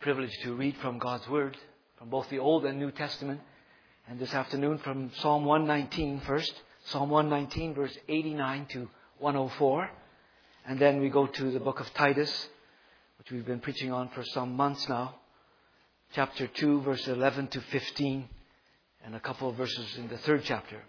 privilege to read from God's Word, from both the Old and New Testament. And this afternoon from Psalm 119 first. Psalm 119, verse 89 to 104. And then we go to the book of Titus, which we've been preaching on for some months now. Chapter 2, verse 11 to 15. And a couple of verses in the third chapter.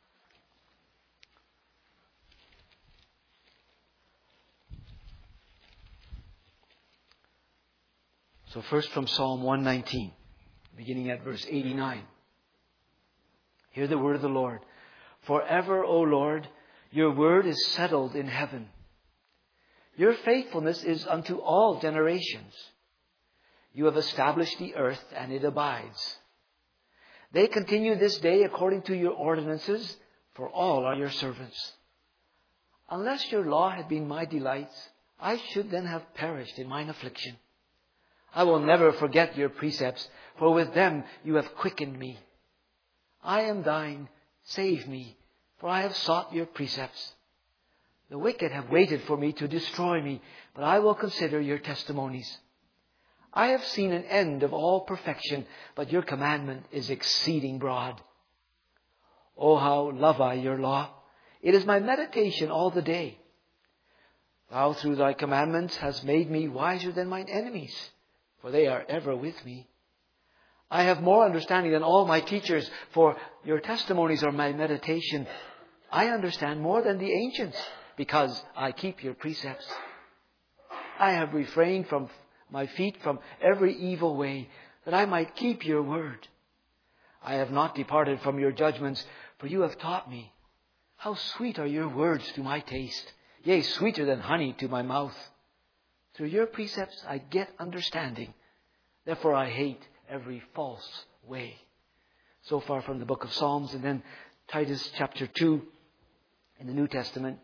So first from Psalm 119, beginning at verse 89. Hear the word of the Lord. Forever, O Lord, your word is settled in heaven. Your faithfulness is unto all generations. You have established the earth, and it abides. They continue this day according to your ordinances, for all are your servants. Unless your law had been my delights, I should then have perished in mine affliction. I will never forget your precepts, for with them you have quickened me. I am thine, save me, for I have sought your precepts. The wicked have waited for me to destroy me, but I will consider your testimonies. I have seen an end of all perfection, but your commandment is exceeding broad. Oh, how love I your law! It is my meditation all the day. Thou through thy commandments hast made me wiser than mine enemies, for they are ever with me. I have more understanding than all my teachers, for your testimonies are my meditation. I understand more than the ancients, because I keep your precepts. I have refrained from my feet from every evil way, that I might keep your word. I have not departed from your judgments, for you have taught me. How sweet are your words to my taste, yea, sweeter than honey to my mouth. Through your precepts I get understanding. Therefore I hate every false way. So far from the book of Psalms, and then Titus chapter 2 in the New Testament.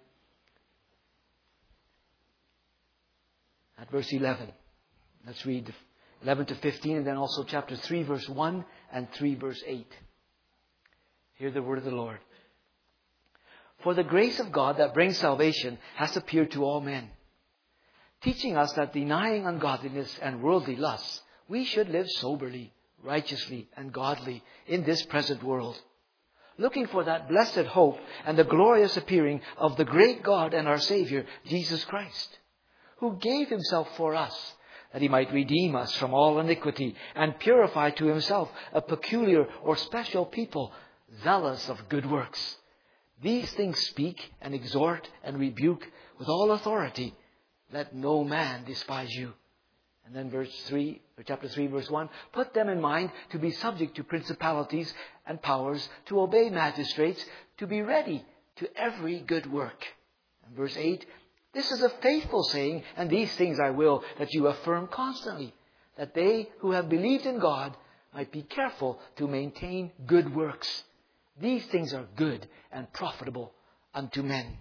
At verse 11. Let's read 11 to 15, and then also chapter 3, verse 1 and 3, verse 8. Hear the word of the Lord. For the grace of God that brings salvation has appeared to all men, teaching us that denying ungodliness and worldly lusts, we should live soberly, righteously, and godly in this present world, looking for that blessed hope and the glorious appearing of the great God and our Savior, Jesus Christ, who gave himself for us, that he might redeem us from all iniquity and purify to himself a peculiar or special people, zealous of good works. These things speak and exhort and rebuke with all authority. Let no man despise you. And then chapter 3, verse 1. Put them in mind to be subject to principalities and powers, to obey magistrates, to be ready to every good work. And verse 8. This is a faithful saying, and these things I will, that you affirm constantly, that they who have believed in God might be careful to maintain good works. These things are good and profitable unto men.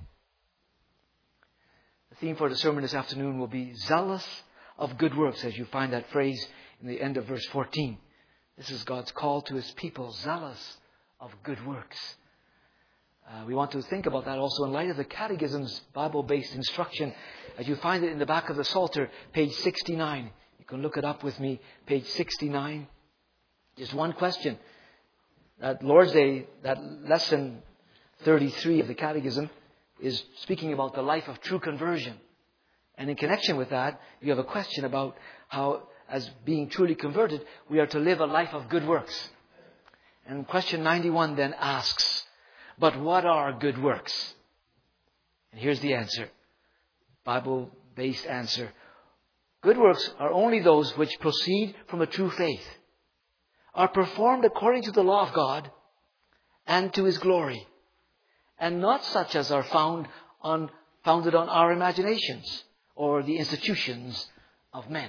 The theme for the sermon this afternoon will be zealous of good works, as you find that phrase in the end of verse 14. This is God's call to his people, zealous of good works. We want to think about that also in light of the Catechism's Bible-based instruction, as you find it in the back of the Psalter, page 69. You can look it up with me, page 69. Just one question. That Lord's Day, that lesson 33 of the Catechism, is speaking about the life of true conversion. And in connection with that, you have a question about how, as being truly converted, we are to live a life of good works. And question 91 then asks, but what are good works? And here's the answer. Bible-based answer. Good works are only those which proceed from a true faith, are performed according to the law of God and to his glory, and not such as are founded on our imaginations or the institutions of men.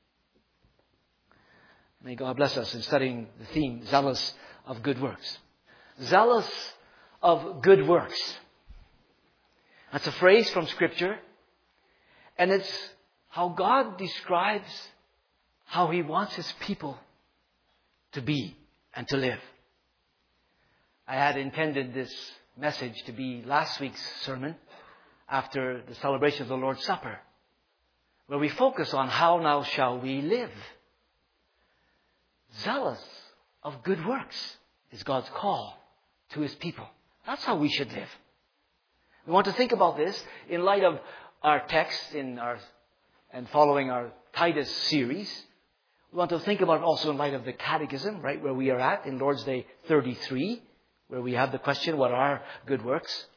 May God bless us in studying the theme, zealous of good works. Zealous of good works. That's a phrase from Scripture, and it's how God describes how he wants his people to be and to live. I had intended this message to be last week's sermon after the celebration of the Lord's Supper, where we focus on how now shall we live zealous of good works is God's call to His people. That's how we should live. We want to think about this in light of our text and following our Titus series. We want to think about it also in light of the Catechism, right, where we are at in Lord's Day 33, where we have the question, what are good works?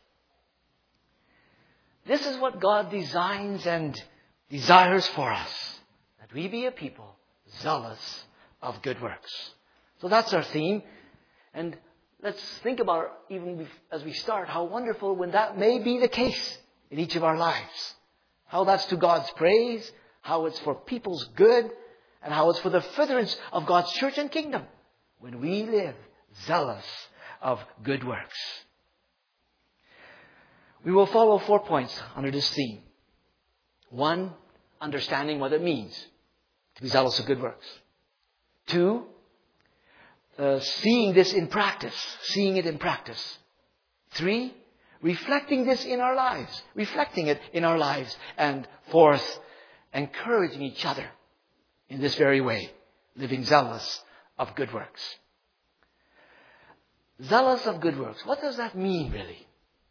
This is what God designs and desires for us, that we be a people zealous of good works. So that's our theme. And let's think about, even as we start, how wonderful when that may be the case in each of our lives. How that's to God's praise, how it's for people's good, and how it's for the furtherance of God's church and kingdom when we live zealous of good works. We will follow 4 points under this theme. 1, understanding what it means to be zealous of good works. 2, seeing this in practice, seeing it in practice. 3, reflecting this in our lives, reflecting it in our lives. And 4th, encouraging each other in this very way, living zealous of good works. Zealous of good works. What does that mean, really?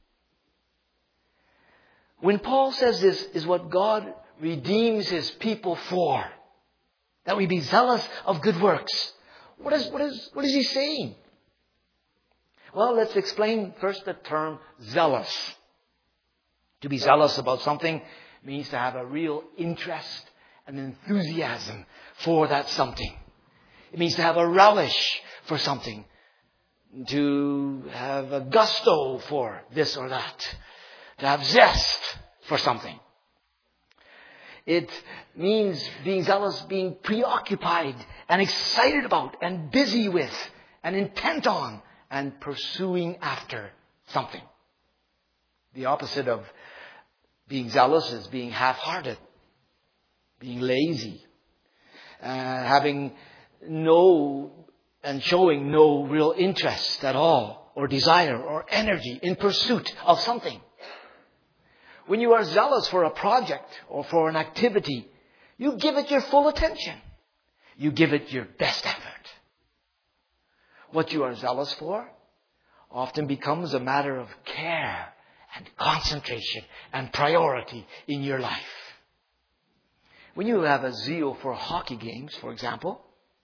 When Paul says this is what God redeems His people for, that we be zealous of good works, what is he saying? Well, let's explain first the term zealous. To be zealous about something means to have a real interest and enthusiasm for that something. It means to have a relish for something. To have a gusto for this or that. To have zest for something. It means being zealous, being preoccupied and excited about and busy with and intent on and pursuing after something. The opposite of being zealous is being half-hearted, being lazy, having no and showing no real interest at all or desire or energy in pursuit of something. When you are zealous for a project or for an activity, you give it your full attention. You give it your best effort. What you are zealous for often becomes a matter of care and concentration and priority in your life. When you have a zeal for hockey games, for example,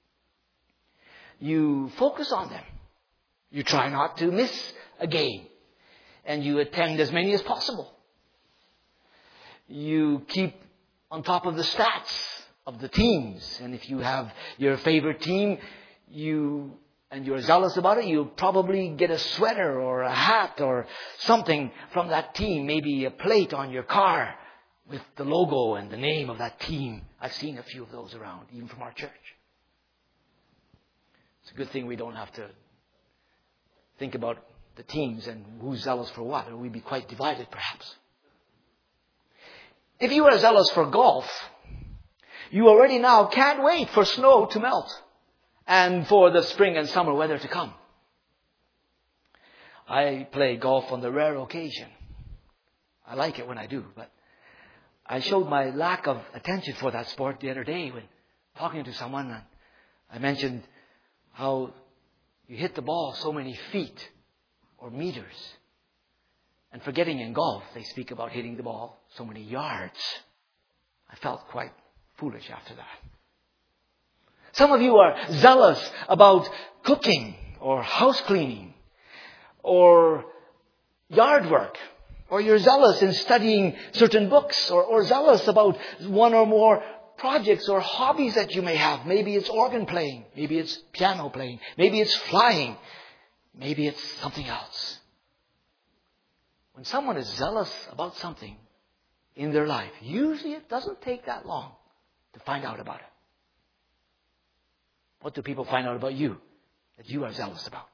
you focus on them. You try not to miss a game. And you attend as many as possible. You keep on top of the stats of the teams. And if you have your favorite team, and you're zealous about it, you'll probably get a sweater or a hat or something from that team. Maybe a plate on your car with the logo and the name of that team. I've seen a few of those around, even from our church. It's a good thing we don't have to think about the teams and who's zealous for what, or we'd be quite divided perhaps. If you are zealous for golf, you already now can't wait for snow to melt and for the spring and summer weather to come. I play golf on the rare occasion. I like it when I do, but I showed my lack of attention for that sport the other day when talking to someone. I mentioned how you hit the ball so many feet or meters. And forgetting in golf, they speak about hitting the ball so many yards. I felt quite foolish after that. Some of you are zealous about cooking or house cleaning or yard work. Or you're zealous in studying certain books or zealous about one or more projects or hobbies that you may have. Maybe it's organ playing. Maybe it's piano playing. Maybe it's flying. Maybe it's something else. When someone is zealous about something in their life, usually it doesn't take that long to find out about it. What do people find out about you that you are zealous about?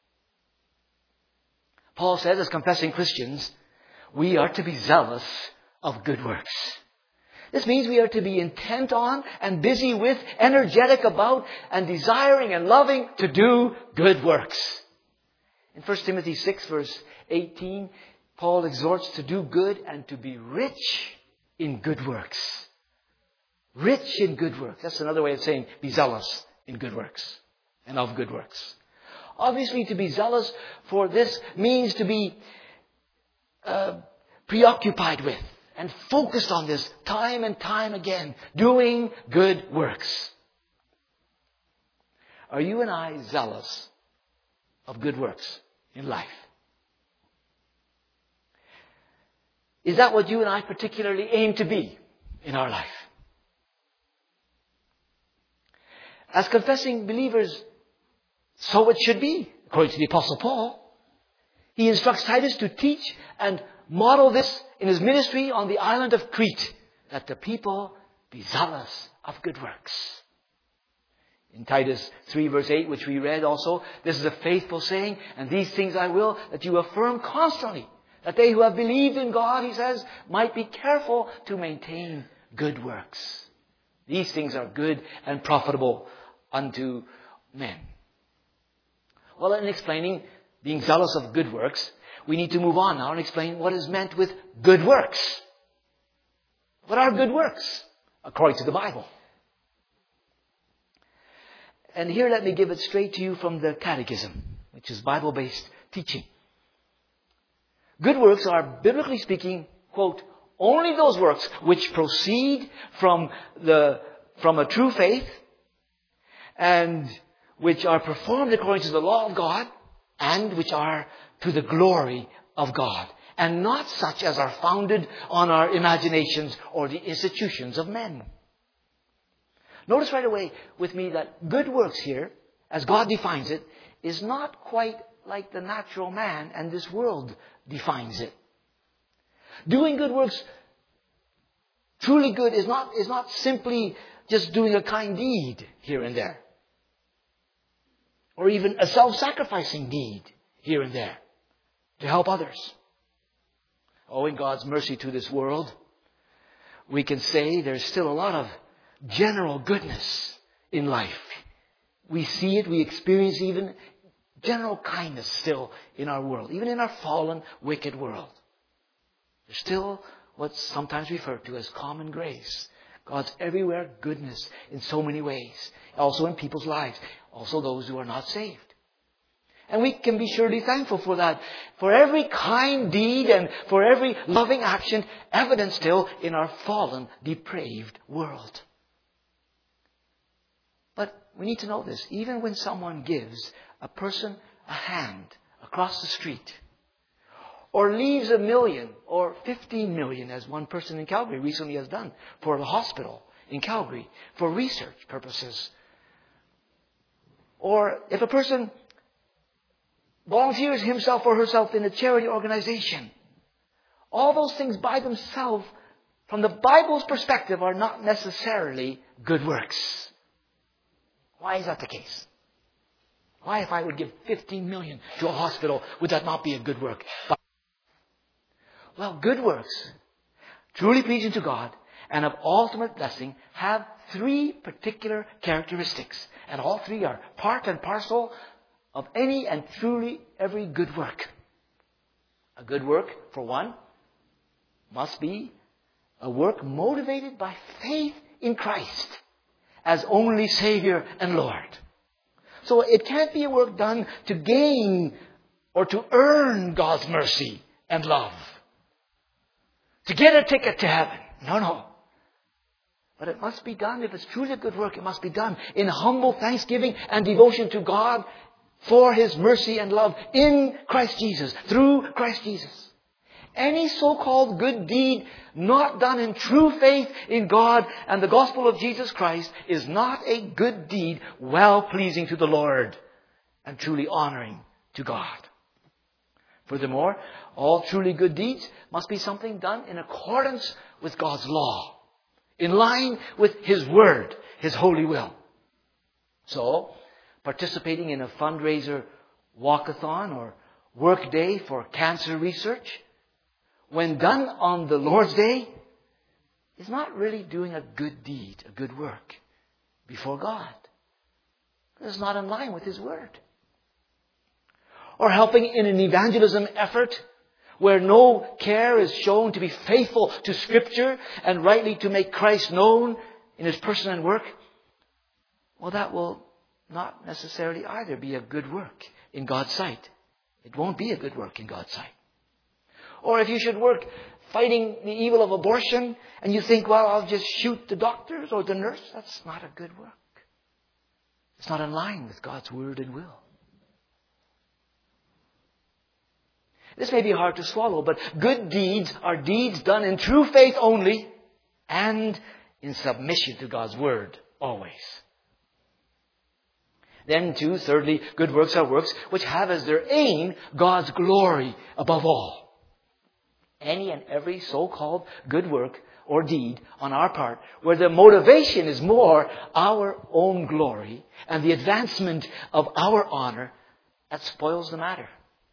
Paul says, as confessing Christians, we are to be zealous of good works. This means we are to be intent on and busy with, energetic about, and desiring and loving to do good works. In 1 Timothy 6, verse 18, Paul exhorts to do good and to be rich in good works. Rich in good works. That's another way of saying be zealous in good works and of good works. Obviously, to be zealous for this means to be preoccupied with and focused on this time and time again, doing good works. Are you and I zealous of good works in life? Is that what you and I particularly aim to be in our life? As confessing believers, so it should be, according to the Apostle Paul. He instructs Titus to teach and model this in his ministry on the island of Crete, that the people be zealous of good works. In Titus 3 verse 8, which we read also, this is a faithful saying, and these things I will, that you affirm constantly, that they who have believed in God, he says, might be careful to maintain good works. These things are good and profitable unto men. Well, in explaining being zealous of good works, we need to move on now and explain what is meant with good works. What are good works, according to the Bible? And here let me give it straight to you from the Catechism, which is Bible-based teaching. Good works are, biblically speaking, quote, only those works which proceed from a true faith and which are performed according to the law of God and which are to the glory of God, and not such as are founded on our imaginations or the institutions of men. Notice right away with me that good works here, as God defines it, is not quite like the natural man and this world defines it. Doing good works, truly good, is not simply just doing a kind deed here and there, or even a self-sacrificing deed here and there to help others. Oh, in God's mercy to this world, we can say there's still a lot of general goodness in life. We see it, we experience even general kindness still in our world, even in our fallen, wicked world. There's still what's sometimes referred to as common grace. God's everywhere goodness in so many ways. Also in people's lives. Also those who are not saved. And we can be surely thankful for that. For every kind deed and for every loving action evident still in our fallen, depraved world. But we need to know this. Even when someone gives a person a hand across the street, or leaves $1 million or $15 million, as one person in Calgary recently has done, for the hospital in Calgary, for research purposes. Or if a person volunteers himself or herself in a charity organization, all those things by themselves, from the Bible's perspective, are not necessarily good works. Why is that the case? Why, if I would give $15 million to a hospital, would that not be a good work? Well, good works, truly pleasing to God and of ultimate blessing, have 3 particular characteristics. And all 3 are part and parcel of any and truly every good work. A good work, for one, must be a work motivated by faith in Christ as only Savior and Lord. So it can't be a work done to gain or to earn God's mercy and love, to get a ticket to heaven. No. But it must be done, if it's truly a good work, it must be done in humble thanksgiving and devotion to God for His mercy and love in Christ Jesus, through Christ Jesus. Any so-called good deed not done in true faith in God and the gospel of Jesus Christ is not a good deed well pleasing to the Lord and truly honoring to God. Furthermore, all truly good deeds must be something done in accordance with God's law, in line with His Word, His holy will. So, participating in a fundraiser walkathon or work day for cancer research, when done on the Lord's Day, is not really doing a good deed, a good work before God. It's not in line with His Word. Or helping in an evangelism effort where no care is shown to be faithful to Scripture and rightly to make Christ known in His person and work, well, that will not necessarily either be a good work in God's sight. It won't be a good work in God's sight. Or if you should work fighting the evil of abortion and you think, well, I'll just shoot the doctors or the nurse, that's not a good work. It's not in line with God's word and will. This may be hard to swallow, but good deeds are deeds done in true faith only and in submission to God's word always. Then too, thirdly, good works are works which have as their aim God's glory above all. Any and every so-called good work or deed on our part, where the motivation is more our own glory and the advancement of our honor, that spoils the matter.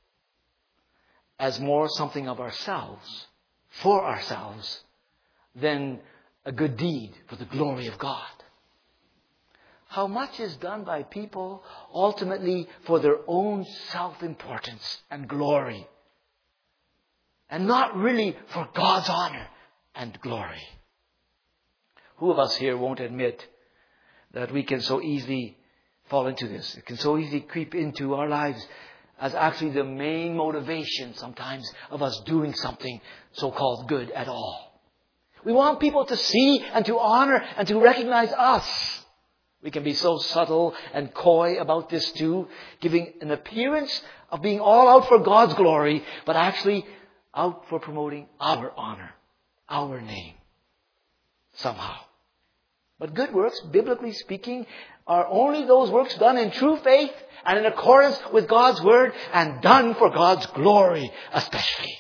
As more something of ourselves, for ourselves, than a good deed for the glory of God. How much is done by people ultimately for their own self-importance and glory, and not really for God's honor and glory. Who of us here won't admit that we can so easily fall into this? It can so easily creep into our lives as actually the main motivation sometimes of us doing something so-called good at all. We want people to see and to honor and to recognize us. We can be so subtle and coy about this too, giving an appearance of being all out for God's glory, but actually out for promoting our honor, our name, somehow. But good works, biblically speaking, are only those works done in true faith and in accordance with God's word and done for God's glory especially.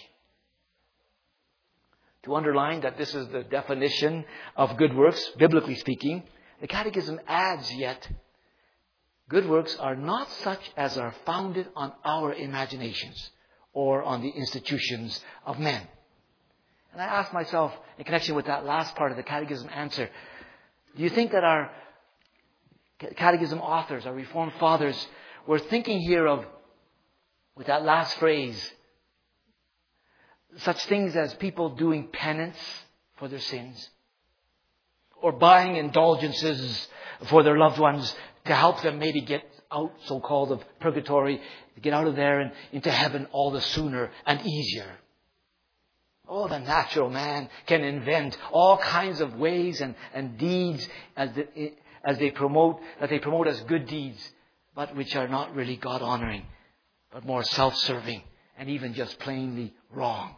To underline that this is the definition of good works, biblically speaking, the Catechism adds yet, good works are not such as are founded on our imaginations or on the institutions of men. And I ask myself, in connection with that last part of the Catechism answer, do you think that our Catechism authors, our Reformed fathers, were thinking here of, with that last phrase, such things as people doing penance for their sins, or buying indulgences for their loved ones to help them maybe get out, so-called, of purgatory, to get out of there and into heaven all the sooner and easier? Oh, the natural man can invent all kinds of ways and deeds as they promote as good deeds, but which are not really God-honoring, but more self-serving and even just plainly wrong.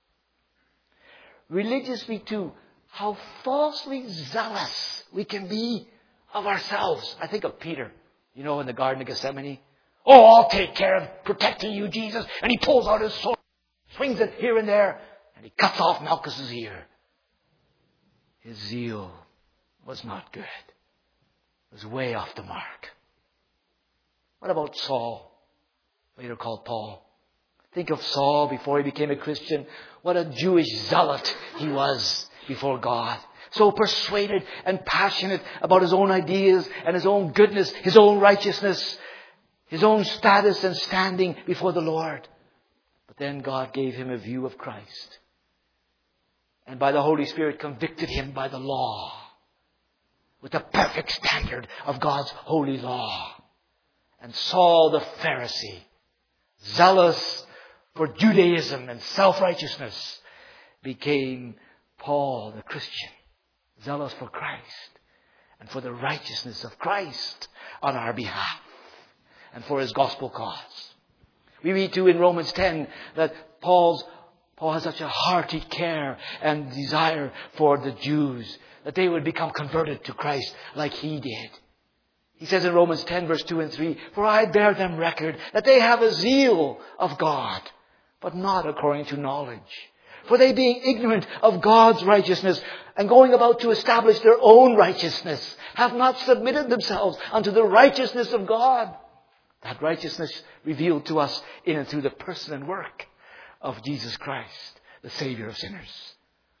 Religiously too, how falsely zealous we can be of ourselves. I think of Peter, in the Garden of Gethsemane. Oh, I'll take care of protecting you, Jesus. And he pulls out his sword, swings it here and there, and he cuts off Malchus's ear. His zeal was not good. It was way off the mark. What about Saul, later called Paul? Think of Saul before he became a Christian. What a Jewish zealot he was before God. So persuaded and passionate about his own ideas and his own goodness, his own righteousness, his own status and standing before the Lord. But then God gave him a view of Christ. And by the Holy Spirit convicted him by the law, with the perfect standard of God's holy law. And Saul the Pharisee, zealous for Judaism and self-righteousness, became Paul the Christian, zealous for Christ and for the righteousness of Christ on our behalf and for his gospel cause. We read too in Romans 10 that Paul has such a hearty care and desire for the Jews, that they would become converted to Christ like he did. He says in Romans 10 verse 2 and 3, "For I bear them record that they have a zeal of God, but not according to knowledge. For they being ignorant of God's righteousness and going about to establish their own righteousness, have not submitted themselves unto the righteousness of God." That righteousness revealed to us in and through the person and work of Jesus Christ, the Savior of sinners.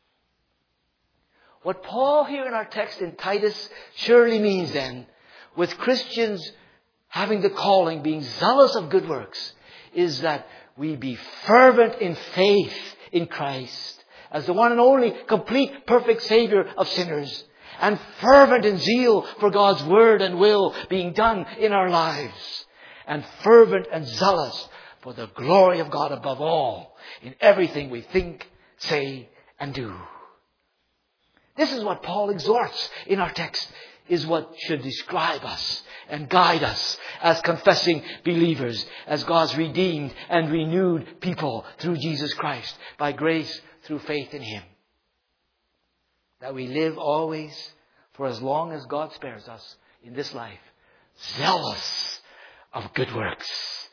What Paul here in our text in Titus surely means then, with Christians having the calling, being zealous of good works, is that we be fervent in faith in Christ as the one and only complete, perfect Savior of sinners, and fervent in zeal for God's word and will being done in our lives, and fervent and zealous for the glory of God above all in everything we think, say, and do. This is what Paul exhorts in our text, is what should describe us and guide us as confessing believers, as God's redeemed and renewed people through Jesus Christ, by grace through faith in Him. That we live always, for as long as God spares us in this life, zealous of good works.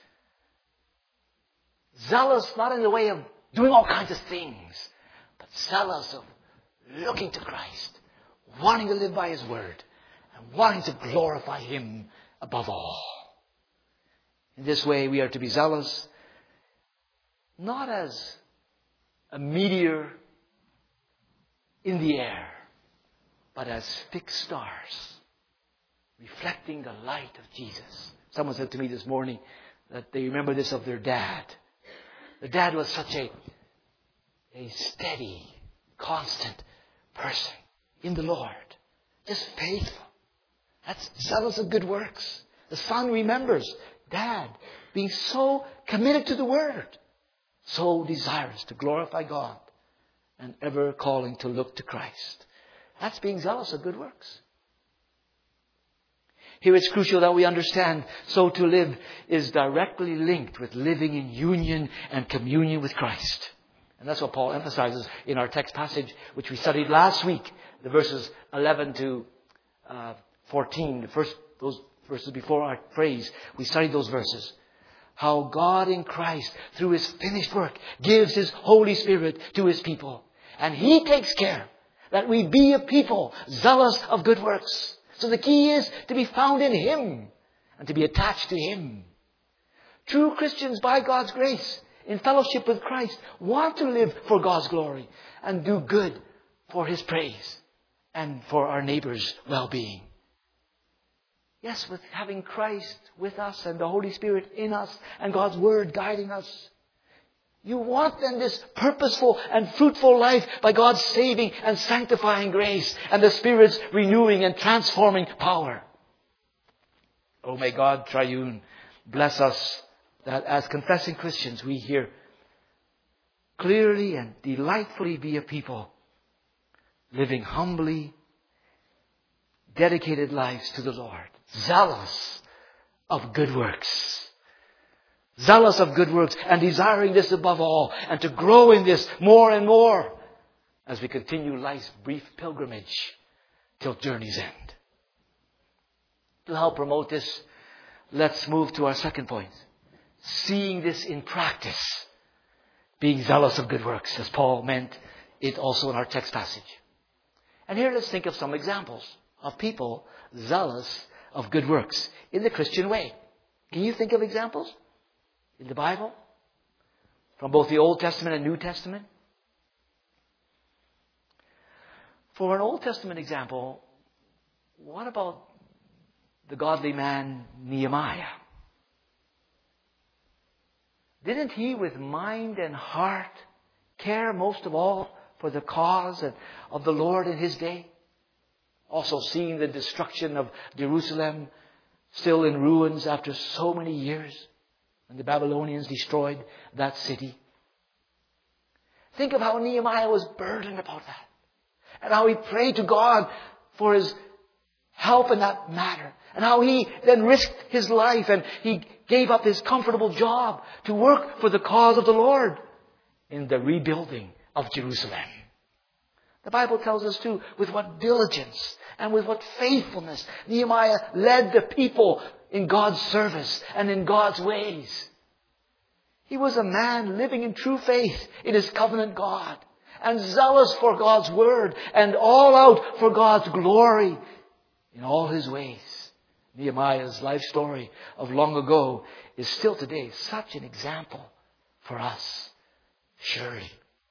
Zealous not in the way of doing all kinds of things, but zealous of looking to Christ, wanting to live by His word, and wanting to glorify Him above all. In this way, we are to be zealous, not as a meteor in the air, but as fixed stars, reflecting the light of Jesus. Someone said to me this morning that they remember this of their dad. Their dad was such a steady, constant person in the Lord. Just faithful. That's zealous of good works. The son remembers Dad being so committed to the Word, so desirous to glorify God, and ever calling to look to Christ. That's being zealous of good works. Here it's crucial that we understand, so to live is directly linked with living in union and communion with Christ. And that's what Paul emphasizes in our text passage, which we studied last week, the verses 11 to 14, those verses before our praise. We studied those verses. How God in Christ, through His finished work, gives His Holy Spirit to His people. And He takes care that we be a people zealous of good works. So the key is to be found in Him and to be attached to Him. True Christians, by God's grace, in fellowship with Christ, want to live for God's glory and do good for His praise and for our neighbor's well-being. Yes, with having Christ with us and the Holy Spirit in us and God's Word guiding us. You want then this purposeful and fruitful life by God's saving and sanctifying grace and the Spirit's renewing and transforming power. Oh, may God triune bless us that as confessing Christians we here clearly and delightfully be a people living humbly, dedicated lives to the Lord. Zealous of good works. Zealous of good works and desiring this above all, and to grow in this more and more as we continue life's brief pilgrimage till journey's end. To help promote this, let's move to our second point. Seeing this in practice. Being zealous of good works, as Paul meant it also in our text passage. And here let's think of some examples of people zealous of good works in the Christian way. Can you think of examples in the Bible? From both the Old Testament and New Testament? For an Old Testament example, what about the godly man Nehemiah? Didn't he with mind and heart care most of all for the cause of the Lord in his day? Also seeing the destruction of Jerusalem still in ruins after so many years, and the Babylonians destroyed that city. Think of how Nehemiah was burdened about that, and how he prayed to God for His help in that matter, and how he then risked his life and he gave up his comfortable job to work for the cause of the Lord in the rebuilding of Jerusalem. The Bible tells us too with what diligence and with what faithfulness Nehemiah led the people in God's service and in God's ways. He was a man living in true faith in his covenant God and zealous for God's word and all out for God's glory in all his ways. Nehemiah's life story of long ago is still today such an example for us, surely.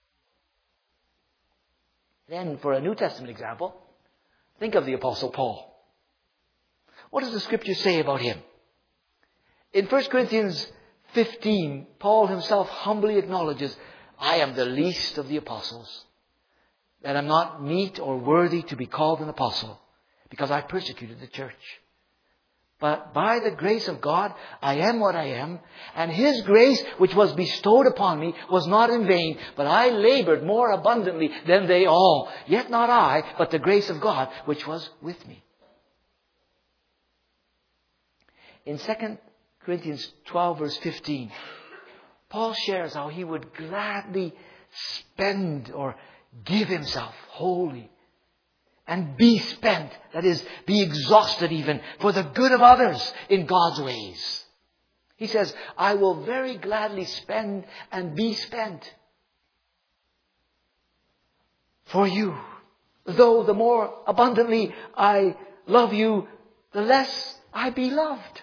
Then for a New Testament example, think of the Apostle Paul. What does the Scripture say about him? In 1 Corinthians 15, Paul himself humbly acknowledges, I am the least of the apostles. that I'm not meet or worthy to be called an apostle, because I persecuted the church. But by the grace of God, I am what I am. And His grace, which was bestowed upon me, was not in vain. But I labored more abundantly than they all. Yet not I, but the grace of God, which was with me. In 2 Corinthians 12, verse 15, Paul shares how he would gladly spend or give himself wholly and be spent, that is, be exhausted even, for the good of others in God's ways. He says, I will very gladly spend and be spent for you. Though the more abundantly I love you, the less I be loved.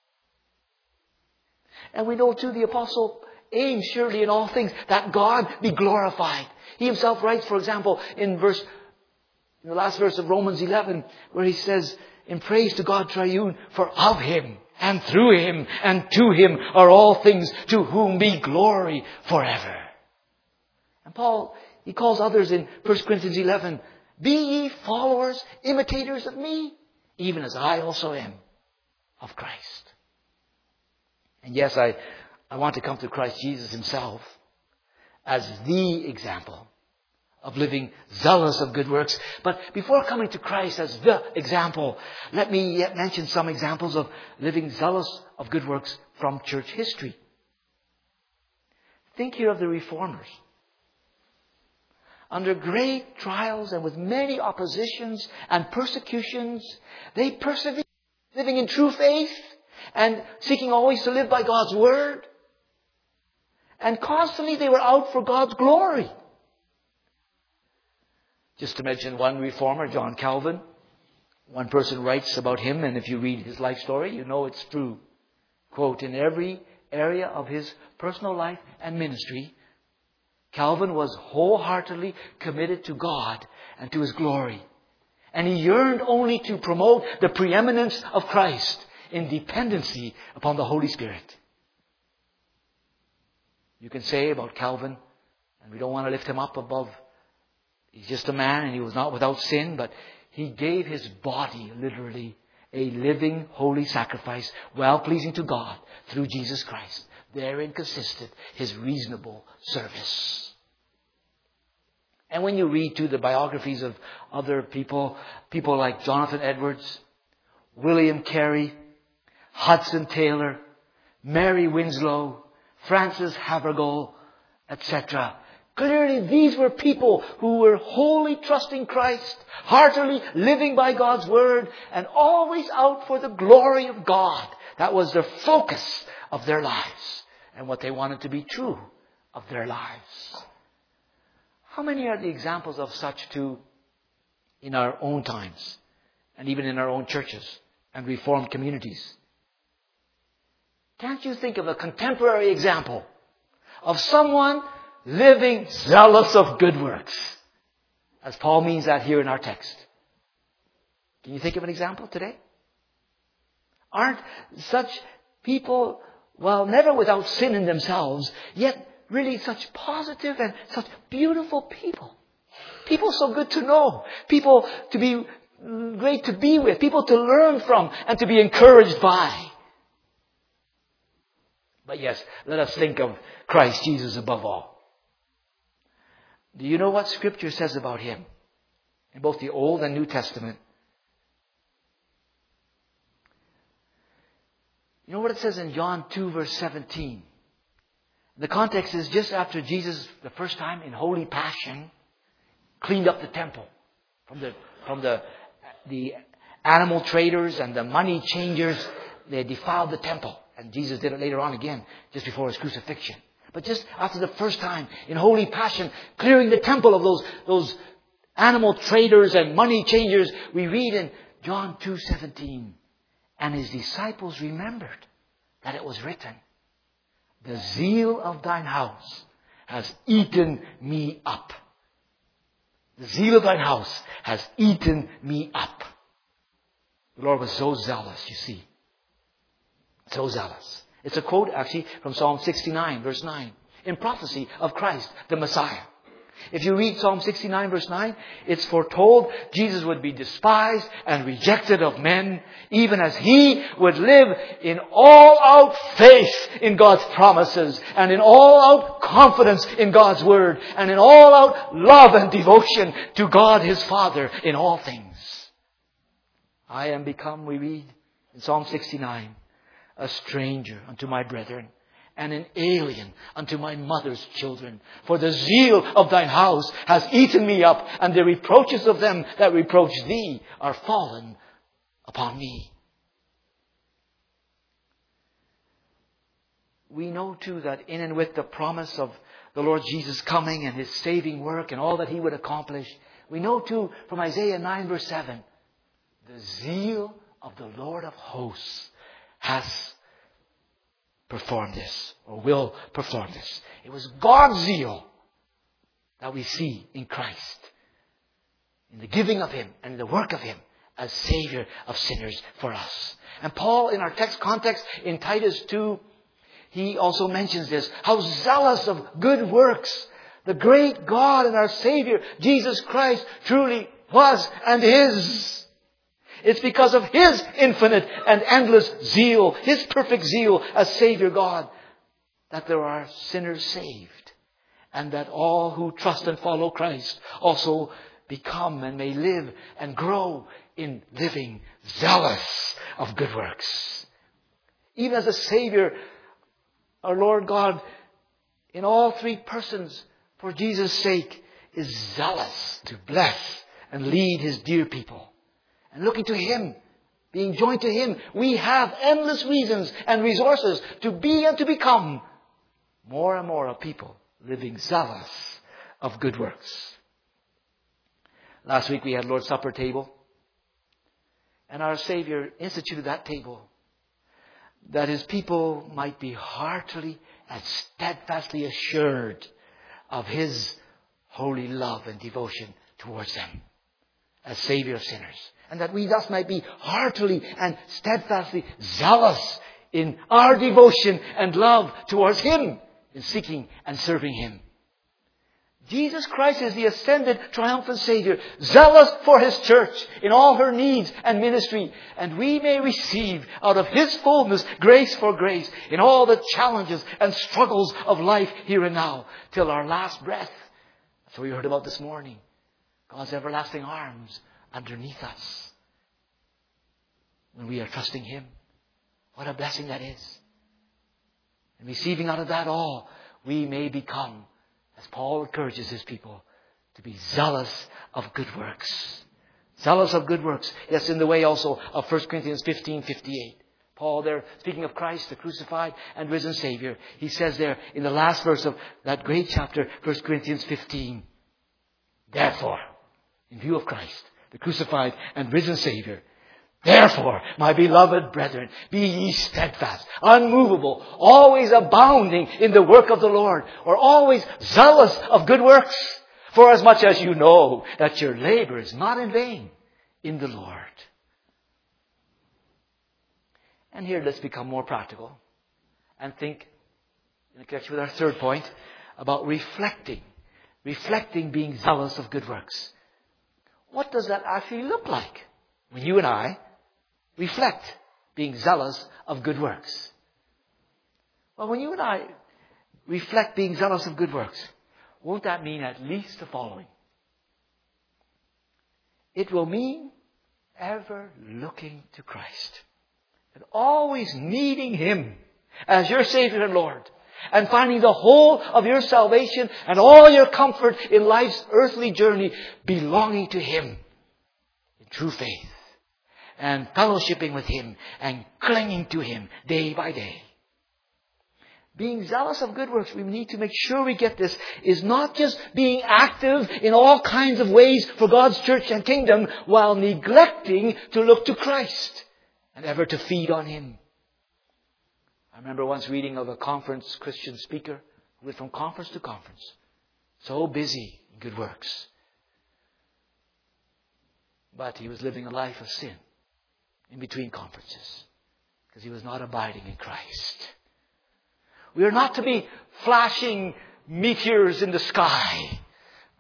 And we know too, the apostle aims surely in all things that God be glorified. He himself writes, for example, in the last verse of Romans 11, where he says, in praise to God triune, for of Him and through Him and to Him are all things, to whom be glory forever. And Paul, he calls others in 1 Corinthians 11, be ye followers, imitators of me, even as I also am of Christ. And yes, I want to come to Christ Jesus Himself as the example of living zealous of good works. But before coming to Christ as the example, let me yet mention some examples of living zealous of good works from church history. Think here of the Reformers. Under great trials and with many oppositions and persecutions, they persevered, living in true faith and seeking always to live by God's Word. And constantly they were out for God's glory. Just to mention one reformer, John Calvin. One person writes about him, and if you read his life story, you know it's true. Quote, in every area of his personal life and ministry, Calvin was wholeheartedly committed to God and to His glory. And he yearned only to promote the preeminence of Christ in dependency upon the Holy Spirit. You can say about Calvin, and we don't want to lift him up above, he's just a man and he was not without sin, but he gave his body literally a living, holy sacrifice, well-pleasing to God through Jesus Christ. Therein consisted his reasonable service. And when you read too the biographies of other people like Jonathan Edwards, William Carey, Hudson Taylor, Mary Winslow, Francis Havergal, etc. Clearly these were people who were wholly trusting Christ, heartily living by God's Word, and always out for the glory of God. That was the focus of their lives and what they wanted to be true of their lives. How many are the examples of such too in our own times and even in our own churches and Reformed communities? Can't you think of a contemporary example of someone living zealous of good works, as Paul means that here in our text? Can you think of an example today? Aren't such people, well, never without sin in themselves, yet really such positive and such beautiful people? People so good to know. People to be great to be with. People to learn from and to be encouraged by. But yes, let us think of Christ Jesus above all. Do you know what Scripture says about Him? In both the Old and New Testament. You know what it says in John 2 verse 17? The context is just after Jesus, the first time in holy passion, cleaned up the temple from the animal traders and the money changers. They defiled the temple. And Jesus did it later on again, just before His crucifixion. But just after the first time, in holy passion, clearing the temple of those animal traders and money changers, we read in John 2:17, and His disciples remembered that it was written, the zeal of thine house has eaten me up. The zeal of thine house has eaten me up. The Lord was so zealous, you see. So zealous. It's a quote actually from Psalm 69 verse 9. In prophecy of Christ, the Messiah. If you read Psalm 69 verse 9, it's foretold Jesus would be despised and rejected of men, even as He would live in all-out faith in God's promises, and in all-out confidence in God's Word, and in all-out love and devotion to God His Father in all things. I am become, we read in Psalm 69, a stranger unto my brethren, and an alien unto my mother's children. For the zeal of thine house has eaten me up, and the reproaches of them that reproach thee are fallen upon me. We know too that in and with the promise of the Lord Jesus coming and His saving work and all that He would accomplish, we know too from Isaiah 9 verse 7, the zeal of the Lord of hosts has perform this, or will perform this. It was God's zeal that we see in Christ, in the giving of Him and in the work of Him as Savior of sinners for us. And Paul, in our text context in Titus 2, he also mentions this, how zealous of good works the great God and our Savior, Jesus Christ, truly was and is. It's because of His infinite and endless zeal, His perfect zeal as Savior God, that there are sinners saved. And that all who trust and follow Christ also become and may live and grow in living zealous of good works. Even as a Savior, our Lord God, in all three persons, for Jesus' sake, is zealous to bless and lead His dear people. And looking to Him, being joined to Him, we have endless reasons and resources to be and to become more and more a people living zealous of good works. Last week we had Lord's Supper table. And our Savior instituted that table that His people might be heartily and steadfastly assured of His holy love and devotion towards them as Savior of sinners. And that we thus might be heartily and steadfastly zealous in our devotion and love towards Him, in seeking and serving Him. Jesus Christ is the ascended, triumphant Savior, zealous for His church in all her needs and ministry. And we may receive out of His fullness, grace for grace, in all the challenges and struggles of life here and now, till our last breath. That's what we heard about this morning. God's everlasting arms underneath us when we are trusting Him. What a blessing that is. And receiving out of that all, we may become, as Paul encourages his people, to be zealous of good works. Zealous of good works. Yes, in the way also of 1 Corinthians 15:58. Paul there, speaking of Christ, the crucified and risen Savior, he says there in the last verse of that great chapter, 1 Corinthians 15, therefore, in view of Christ, the crucified and risen Savior, therefore, my beloved brethren, be ye steadfast, unmovable, always abounding in the work of the Lord, or always zealous of good works, for as much as you know that your labor is not in vain in the Lord. And here let's become more practical and think, in connection with our third point, about reflecting. Reflecting being zealous of good works. What does that actually look like when you and I reflect being zealous of good works? Well, when you and I reflect being zealous of good works, won't that mean at least the following? It will mean ever looking to Christ and always needing Him as your Savior and Lord, and finding the whole of your salvation and all your comfort in life's earthly journey belonging to Him in true faith, and fellowshipping with Him and clinging to Him day by day. Being zealous of good works, we need to make sure we get this, is not just being active in all kinds of ways for God's church and kingdom while neglecting to look to Christ and ever to feed on Him. I remember once reading of a conference Christian speaker who went from conference to conference, so busy in good works. But he was living a life of sin in between conferences because he was not abiding in Christ. We are not to be flashing meteors in the sky,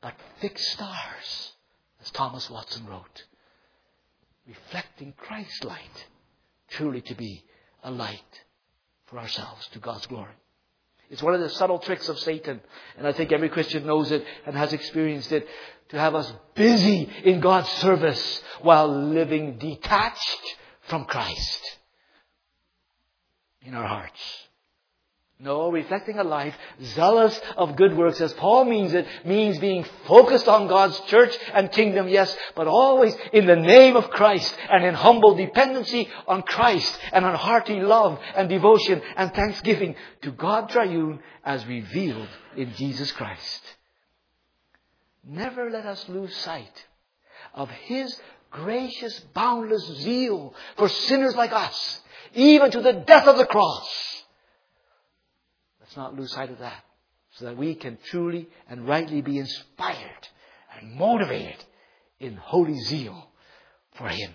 fixed stars, as Thomas Watson wrote, reflecting Christ's light, truly to be a light for ourselves to God's glory. It's one of the subtle tricks of Satan, and I think every Christian knows it and has experienced it, to have us busy in God's service while living detached from Christ in our hearts. No, reflecting a life zealous of good works, as Paul means it, means being focused on God's church and kingdom, yes, but always in the name of Christ and in humble dependency on Christ and on hearty love and devotion and thanksgiving to God Triune as revealed in Jesus Christ. Never let us lose sight of His gracious, boundless zeal for sinners like us, even to the death of the cross. Let's not lose sight of that, so that we can truly and rightly be inspired and motivated in holy zeal for Him.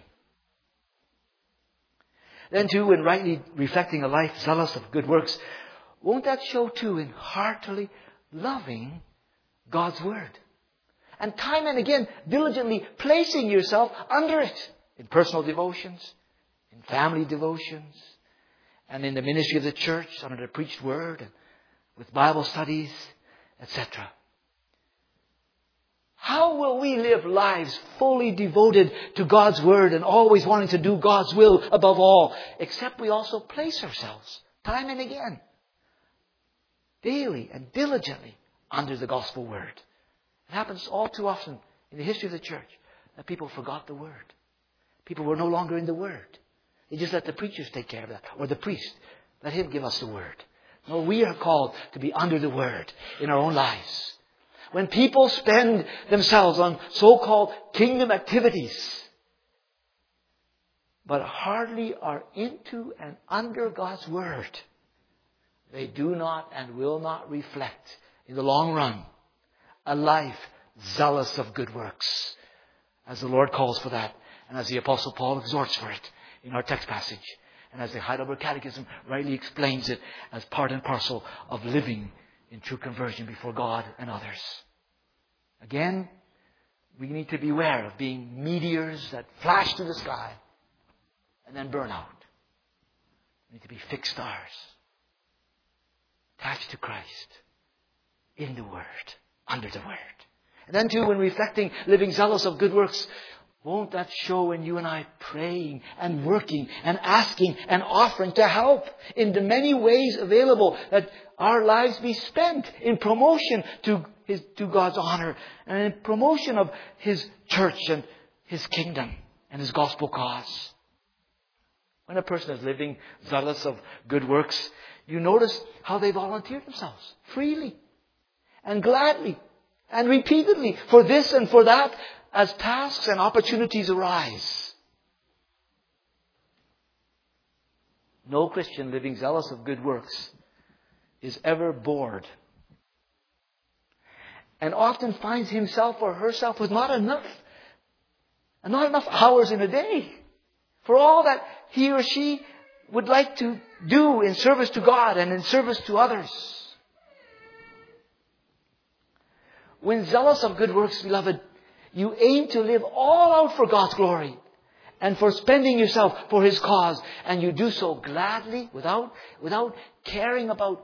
Then too, when rightly reflecting a life zealous of good works, won't that show too in heartily loving God's Word? And time and again, diligently placing yourself under it in personal devotions, in family devotions, and in the ministry of the church, under the preached Word, and with Bible studies, etc. How will we live lives fully devoted to God's Word and always wanting to do God's will above all, except we also place ourselves time and again, daily and diligently under the gospel Word? It happens all too often in the history of the church that people forgot the Word. People were no longer in the Word. They just let the preachers take care of that, or the priest. Let him give us the Word. No, we are called to be under the Word in our own lives. When people spend themselves on so-called kingdom activities, but hardly are into and under God's Word, they do not and will not reflect, in the long run, a life zealous of good works, as the Lord calls for that, and as the Apostle Paul exhorts for it in our text passage. And as the Heidelberg Catechism rightly explains it as part and parcel of living in true conversion before God and others. Again, we need to beware of being meteors that flash to the sky and then burn out. We need to be fixed stars, attached to Christ, in the Word, under the Word. And then too, when reflecting, living zealous of good works, won't that show in you and I praying and working and asking and offering to help in the many ways available, that our lives be spent in promotion to God's honor and in promotion of His church and His kingdom and His gospel cause? When a person is living zealous of good works, you notice how they volunteer themselves freely and gladly and repeatedly for this and for that, as tasks and opportunities arise. No Christian living zealous of good works is ever bored, and often finds himself or herself with not enough hours in a day for all that he or she would like to do in service to God and in service to others. When zealous of good works, beloved, you aim to live all out for God's glory and for spending yourself for His cause. And you do so gladly without caring about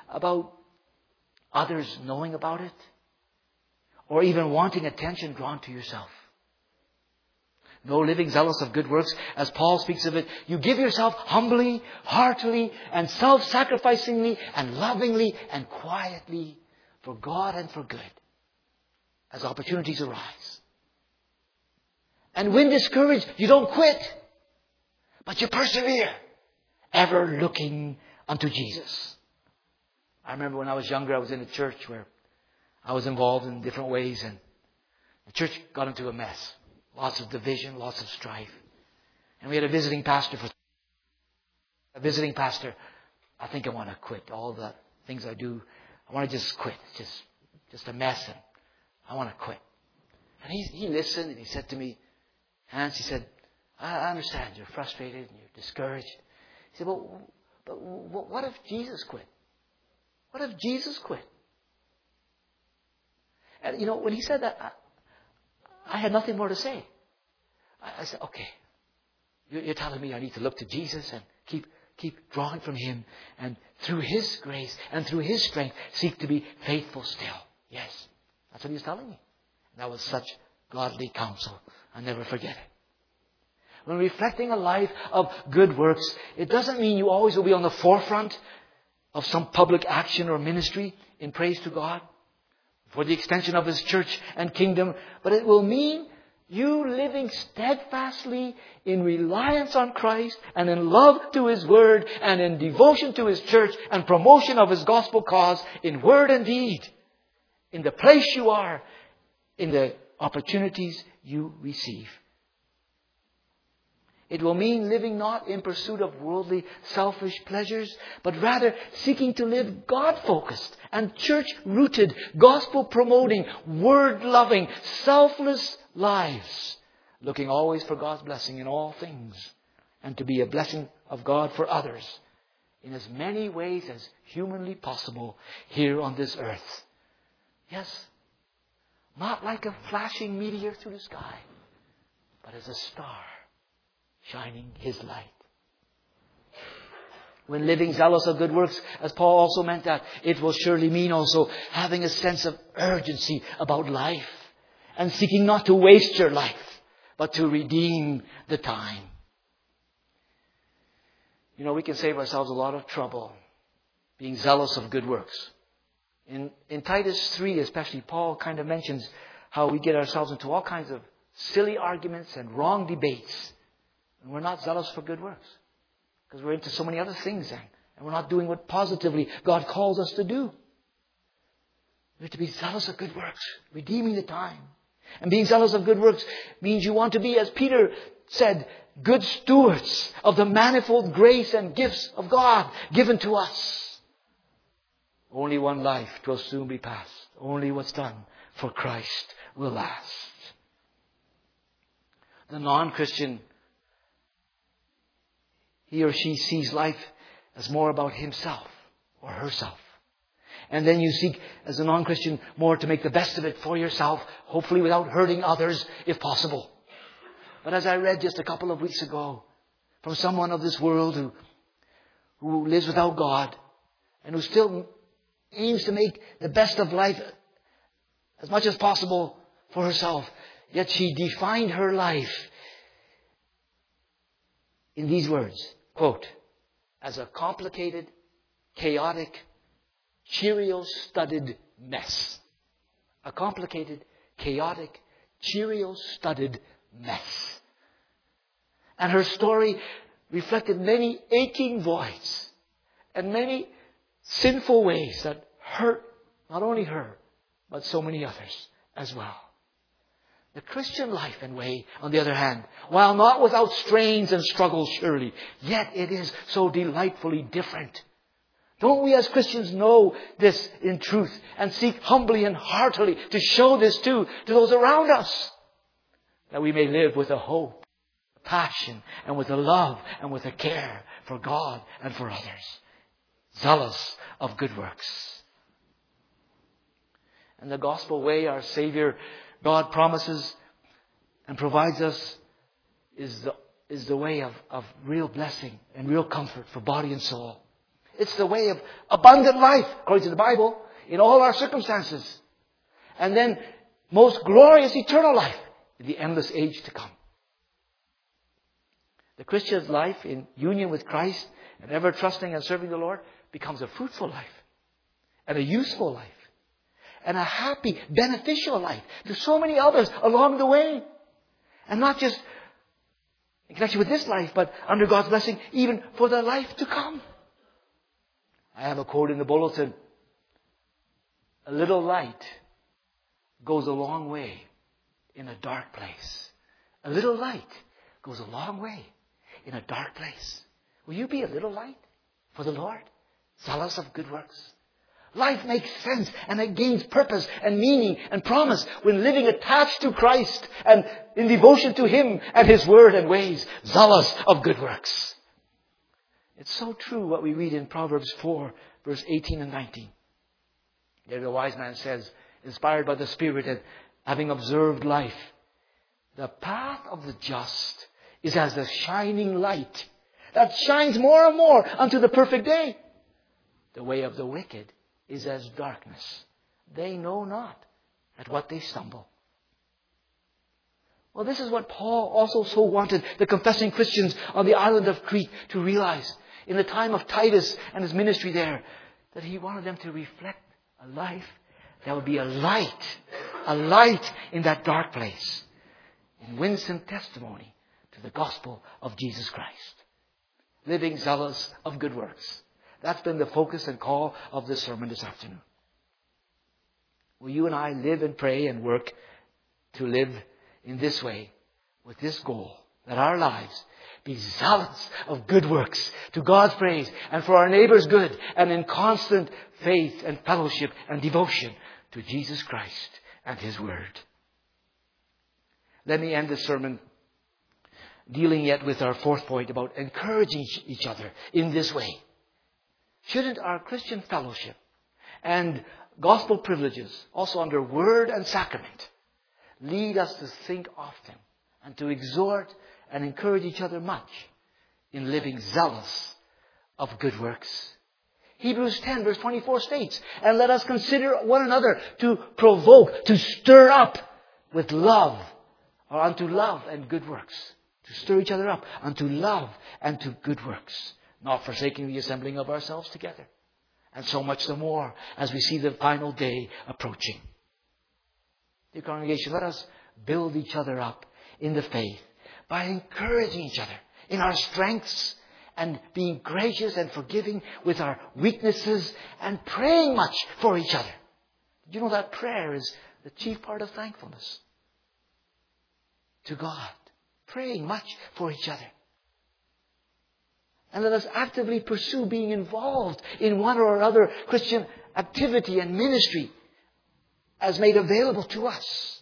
others knowing about it or even wanting attention drawn to yourself. No, living zealous of good works, as Paul speaks of it, you give yourself humbly, heartily, and self-sacrificingly, and lovingly, and quietly for God and for good, as opportunities arise. And when discouraged, you don't quit, but you persevere, ever looking unto Jesus. I remember when I was younger, I was in a church where I was involved in different ways, and the church got into a mess. Lots of division, lots of strife. And we had a visiting pastor. I think I want to quit. All the things I do, I want to just quit. It's just a mess, and I want to quit. And he listened, and he said to me, Hans, he said, I understand you're frustrated and you're discouraged. He said, but what if Jesus quit? What if Jesus quit? And when he said that, I had nothing more to say. I said, okay, you're telling me I need to look to Jesus and keep drawing from Him, and through His grace and through His strength seek to be faithful still. Yes, that's what He was telling me. And that was such godly counsel. I'll never forget it. When reflecting a life of good works, it doesn't mean you always will be on the forefront of some public action or ministry in praise to God for the extension of His church and kingdom, but it will mean you living steadfastly in reliance on Christ and in love to His Word and in devotion to His church and promotion of His gospel cause in word and deed, in the place you are, in the opportunities you receive. It will mean living not in pursuit of worldly, selfish pleasures, but rather seeking to live God-focused and church-rooted, gospel-promoting, word-loving, selfless lives, looking always for God's blessing in all things and to be a blessing of God for others in as many ways as humanly possible here on this earth. Yes, not like a flashing meteor through the sky, but as a star shining His light. When living zealous of good works, as Paul also meant that, it will surely mean also having a sense of urgency about life and seeking not to waste your life, but to redeem the time. We can save ourselves a lot of trouble being zealous of good works. In Titus 3 especially, Paul kind of mentions how we get ourselves into all kinds of silly arguments and wrong debates. And we're not zealous for good works because we're into so many other things then. And we're not doing what positively God calls us to do. We have to be zealous of good works, redeeming the time. And being zealous of good works means you want to be, as Peter said, good stewards of the manifold grace and gifts of God given to us. Only one life, 'twill soon be past. Only what's done for Christ will last. The non-Christian, he or she sees life as more about himself or herself. And then you seek, as a non-Christian, more to make the best of it for yourself, hopefully without hurting others, if possible. But as I read just a couple of weeks ago, from someone of this world who lives without God, and who still aims to make the best of life as much as possible for herself, yet she defined her life in these words, quote, as a complicated, chaotic, Cheerio-studded mess. A complicated, chaotic, Cheerio-studded mess. And her story reflected many aching voids and many sinful ways that hurt not only her, but so many others as well. The Christian life and way, on the other hand, while not without strains and struggles surely, yet it is so delightfully different. Don't we as Christians know this in truth and seek humbly and heartily to show this to those around us? That we may live with a hope, a passion, and with a love and with a care for God and for others. Zealous of good works. And the gospel way our Savior God promises and provides us is the way of real blessing and real comfort for body and soul. It's the way of abundant life, according to the Bible, in all our circumstances. And then most glorious eternal life in the endless age to come. The Christian's life in union with Christ and ever trusting and serving the Lord becomes a fruitful life and a useful life and a happy, beneficial life to so many others along the way. And not just in connection with this life, but under God's blessing, even for the life to come. I have a quote in the bulletin. A little light goes a long way in a dark place. A little light goes a long way in a dark place. Will you be a little light for the Lord? Zealous of good works. Life makes sense and it gains purpose and meaning and promise when living attached to Christ and in devotion to Him and His Word and ways. Zealous of good works. It's so true what we read in Proverbs 4, verse 18 and 19. There the wise man says, inspired by the Spirit and having observed life. The path of the just is as a shining light that shines more and more unto the perfect day. The way of the wicked is as darkness. They know not at what they stumble. Well, this is what Paul also so wanted the confessing Christians on the island of Crete to realize in the time of Titus and his ministry there, that he wanted them to reflect a life that would be a light in that dark place, in winsome testimony to the gospel of Jesus Christ. Living zealous of good works. That's been the focus and call of this sermon this afternoon. Will you and I live and pray and work to live in this way, with this goal, that our lives be zealous of good works to God's praise and for our neighbor's good, and in constant faith and fellowship and devotion to Jesus Christ and His Word. Let me end this sermon dealing yet with our fourth point about encouraging each other in this way. Shouldn't our Christian fellowship and gospel privileges, also under word and sacrament, lead us to think often and to exhort and encourage each other much in living zealous of good works? Hebrews 10 verse 24 states, and let us consider one another to provoke, to stir up with love, or unto love and good works. To stir each other up unto love and to good works, not forsaking the assembling of ourselves together. And so much the more as we see the final day approaching. Dear congregation, let us build each other up in the faith by encouraging each other in our strengths and being gracious and forgiving with our weaknesses and praying much for each other. Did you know that prayer is the chief part of thankfulness to God? Praying much for each other. And let us actively pursue being involved in one or other Christian activity and ministry as made available to us.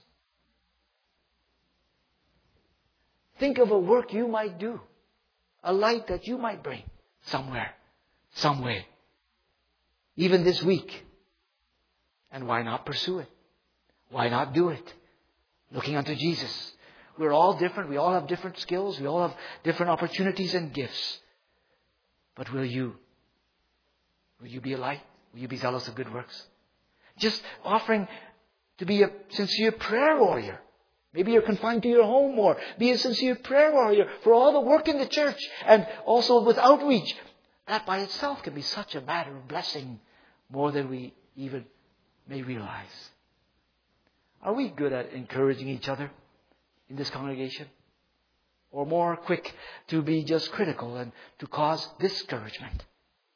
Think of a work you might do, a light that you might bring somewhere, some way, even this week. And why not pursue it? Why not do it? Looking unto Jesus. We're all different. We all have different skills. We all have different opportunities and gifts. But will you be a light? Will you be zealous of good works? Just offering to be a sincere prayer warrior. Maybe you're confined to your home more. Be a sincere prayer warrior for all the work in the church and also with outreach. That by itself can be such a matter of blessing, more than we even may realize. Are we good at encouraging each other in this congregation? Or more quick to be just critical and to cause discouragement?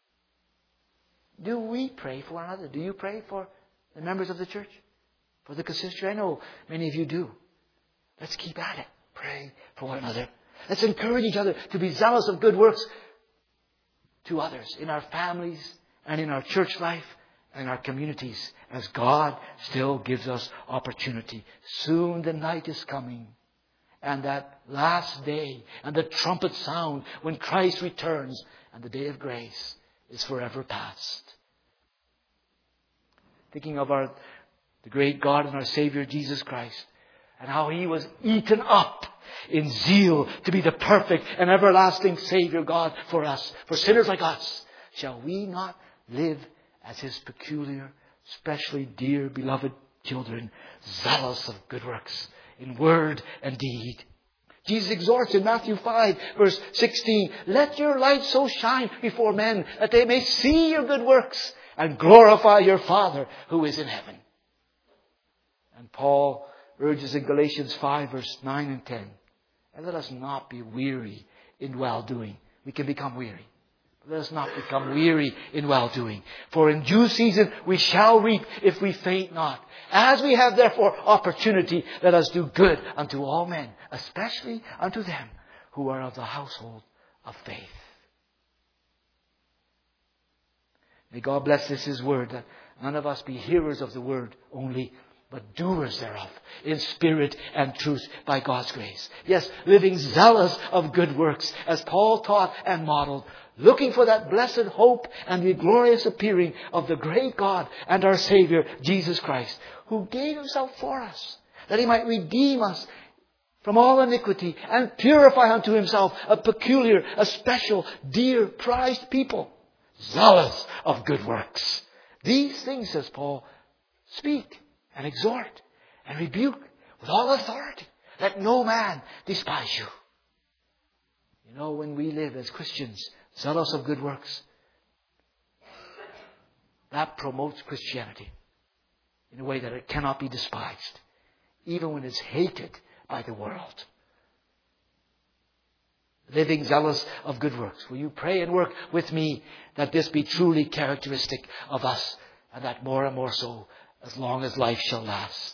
Do we pray for one another? Do you pray for the members of the church? For the consistory? I know many of you do. Let's keep at it. Pray for one another. Let's encourage each other to be zealous of good works to others in our families and in our church life and in our communities, as God still gives us opportunity. Soon the night is coming. And that last day and the trumpet sound when Christ returns and the day of grace is forever past. Thinking of the great God and our Savior Jesus Christ and how He was eaten up in zeal to be the perfect and everlasting Savior God for us, for sinners like us. Shall we not live as His peculiar, specially dear, beloved children, zealous of good works in word and deed? Jesus exhorts in Matthew 5 verse 16, let your light so shine before men that they may see your good works and glorify your Father who is in heaven. And Paul urges in Galatians 5 verse 9 and 10, and let us not be weary in well-doing. We can become weary. Let us not become weary in well-doing. For in due season we shall reap if we faint not. As we have therefore opportunity, let us do good unto all men, especially unto them who are of the household of faith. May God bless this His word, that none of us be hearers of the word only, but doers thereof, in spirit and truth, by God's grace. Yes, living zealous of good works, as Paul taught and modeled, looking for that blessed hope and the glorious appearing of the great God and our Savior, Jesus Christ, who gave himself for us, that he might redeem us from all iniquity and purify unto himself a peculiar, a special, dear, prized people, zealous of good works. These things, says Paul, speak and exhort and rebuke with all authority. Let no man despise you. You know, when we live as Christians, zealous of good works, that promotes Christianity in a way that it cannot be despised, even when it's hated by the world. Living zealous of good works. Will you pray and work with me that this be truly characteristic of us, and that more and more so as long as life shall last?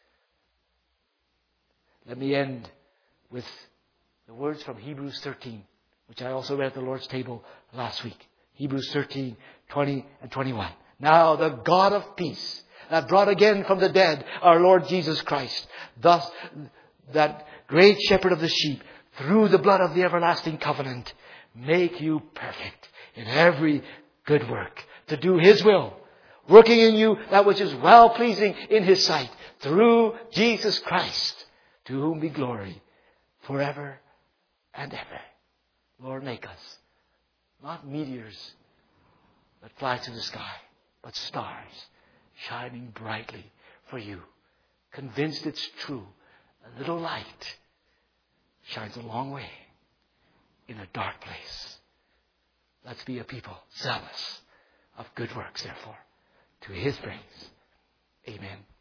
Let me end with the words from Hebrews 13, which I also read at the Lord's table last week. Hebrews 13, 20 and 21. Now the God of peace, that brought again from the dead our Lord Jesus Christ, thus that great shepherd of the sheep, through the blood of the everlasting covenant, make you perfect in every good work, to do his will, working in you that which is well-pleasing in his sight, through Jesus Christ, to whom be glory forever and ever. Lord, make us not meteors that fly through the sky, but stars shining brightly for you, convinced it's true. A little light shines a long way in a dark place. Let's be a people zealous of good works, therefore, to his praise. Amen.